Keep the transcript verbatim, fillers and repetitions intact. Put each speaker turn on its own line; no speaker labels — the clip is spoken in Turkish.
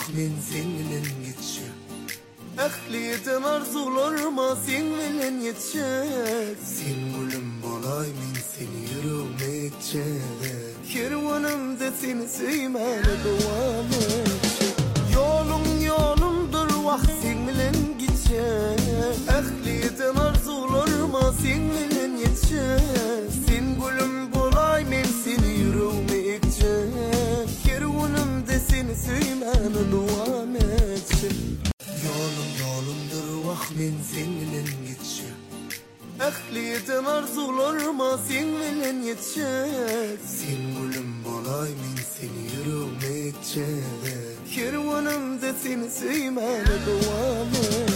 men sen bilen geçe. Ahliyeten arzularıma sen bilen yetecek. Sen gülüm bolay men seni yüreğime ekecek. Kervanımda seni süymene devam edecek. Yolun yolumdur vah sen bilen geçecek. Ahliyeten arzularıma sen bilen yetecek. Sen gülüm bolay men seni yüreğime ekecek. Kervanımda seni süymene devam edecek. Yolum yolumdur vah men sen bilen geçecek. Ahliyeten arzularıma sen bilen yetecek. Sen gülüm bolay men seni yüreğime ekecek. Kervanımda seni süymene devam edecek.